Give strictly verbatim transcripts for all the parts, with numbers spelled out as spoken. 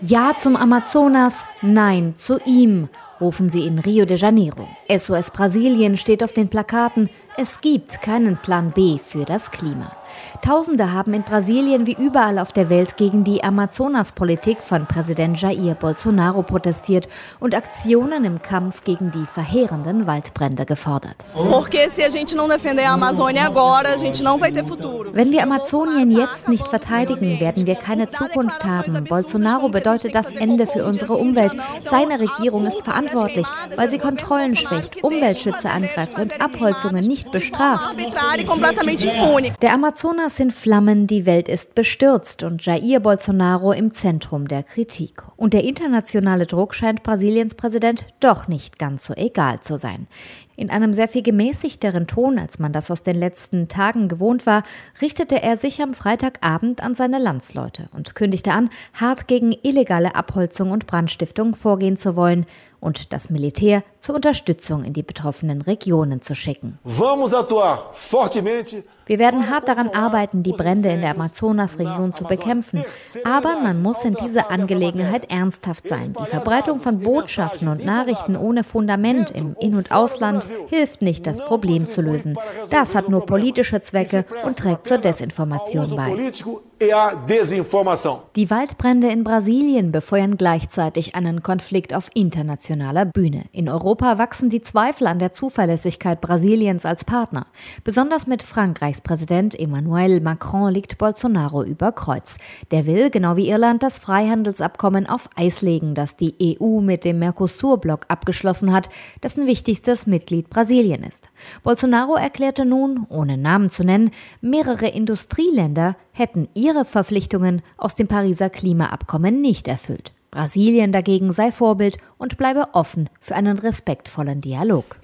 Ja zum Amazonas, nein zu ihm, rufen sie in Rio de Janeiro. S O S Brasilien steht auf den Plakaten. Es gibt keinen Plan B für das Klima. Tausende haben in Brasilien wie überall auf der Welt gegen die Amazonas-Politik von Präsident Jair Bolsonaro protestiert und Aktionen im Kampf gegen die verheerenden Waldbrände gefordert. Wenn wir Amazonien jetzt nicht verteidigen, werden wir keine Zukunft haben. Bolsonaro bedeutet das Ende für unsere Umwelt. Seine Regierung ist verantwortlich, weil sie Kontrollen schwächt, Umweltschützer angreift und Abholzungen nicht bestraft. Der Amazonas in Flammen, die Welt ist bestürzt und Jair Bolsonaro im Zentrum der Kritik. Und der internationale Druck scheint Brasiliens Präsident doch nicht ganz so egal zu sein. In einem sehr viel gemäßigteren Ton, als man das aus den letzten Tagen gewohnt war, richtete er sich am Freitagabend an seine Landsleute und kündigte an, hart gegen illegale Abholzung und Brandstiftung vorgehen zu wollen und das Militär zur Unterstützung in die betroffenen Regionen zu schicken. Wir werden hart daran arbeiten, die Brände in der Amazonasregion zu bekämpfen. Aber man muss in dieser Angelegenheit ernsthaft sein. Die Verbreitung von Botschaften und Nachrichten ohne Fundament im In- und Ausland hilft nicht, das Problem zu lösen. Das hat nur politische Zwecke und trägt zur Desinformation bei. Die Waldbrände in Brasilien befeuern gleichzeitig einen Konflikt auf internationaler Bühne. In Europa wachsen die Zweifel an der Zuverlässigkeit Brasiliens als Partner. Besonders mit Frankreichs Präsident Emmanuel Macron liegt Bolsonaro über Kreuz. Der will, genau wie Irland, das Freihandelsabkommen auf Eis legen, das die E U mit dem Mercosur-Block abgeschlossen hat, dessen wichtigstes Mitglied Brasilien ist. Bolsonaro erklärte nun, ohne Namen zu nennen, mehrere Industrieländer hätten ihre Verpflichtungen aus dem Pariser Klimaabkommen nicht erfüllt. Brasilien dagegen sei Vorbild und bleibe offen für einen respektvollen Dialog.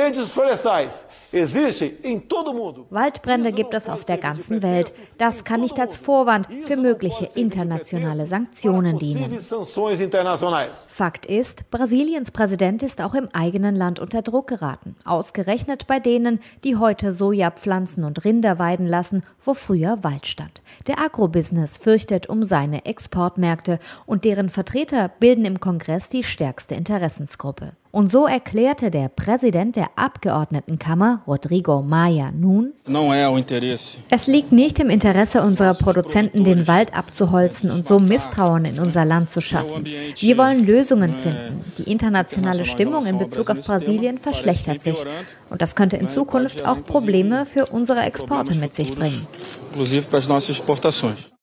Waldbrände gibt es auf der ganzen Welt. Das kann nicht als Vorwand für mögliche internationale Sanktionen dienen. Fakt ist, Brasiliens Präsident ist auch im eigenen Land unter Druck geraten. Ausgerechnet bei denen, die heute Soja pflanzen und Rinder weiden lassen, wo früher Wald stand. Der Agrobusiness fürchtet um seine Exportmärkte und deren Vertreter bilden im Kongress die stärkste Interessensgruppe. Und so erklärte der Präsident der Abgeordnetenkammer, Rodrigo Maia, nun: Es liegt nicht im Interesse unserer Produzenten, den Wald abzuholzen und so Misstrauen in unser Land zu schaffen. Wir wollen Lösungen finden. Die internationale Stimmung in Bezug auf Brasilien verschlechtert sich. Und das könnte in Zukunft auch Probleme für unsere Exporte mit sich bringen.